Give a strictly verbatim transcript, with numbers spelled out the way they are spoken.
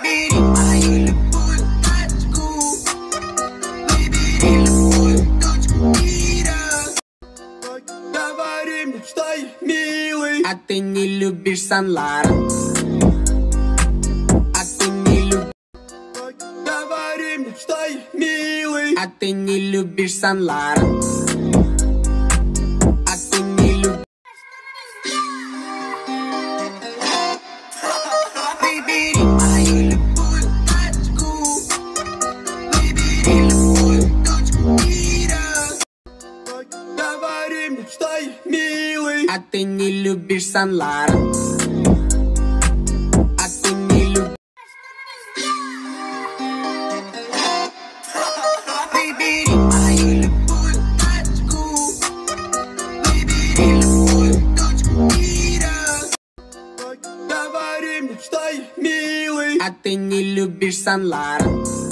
Выбери мою любую тачку, выбери любую точку мира. Говори мне, что я милый, а ты не любишь Сан-Лоран. А ты не любишь. Говори мне, что я милый, а ты не любишь Сан-Лоран. А ты не любишь. Выбери мою любую тачку, выбери любую точку мира. Говори мне, что я милый, а ты не любишь Сан-Лоран. А ты не любишь. Выбери мою любую тачку, выбери любую точку мира. Говори мне, что я милый, а ты не любишь Сан-Лоран.